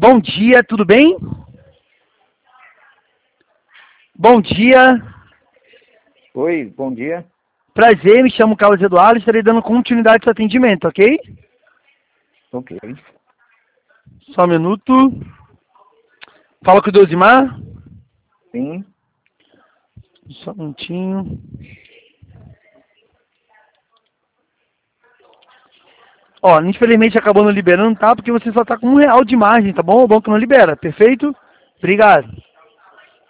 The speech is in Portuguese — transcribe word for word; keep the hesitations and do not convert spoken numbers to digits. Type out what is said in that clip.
Bom dia, tudo bem? Bom dia. Oi, bom dia. Prazer, me chamo Carlos Eduardo, estarei dando continuidade ao seu atendimento, ok? Ok. Só um minuto. Fala com o Dozimar. Sim. Só um minutinho. Ó, infelizmente acabou não liberando, tá? Porque você só tá com um real de margem, tá bom? O banco não libera, perfeito? Obrigado.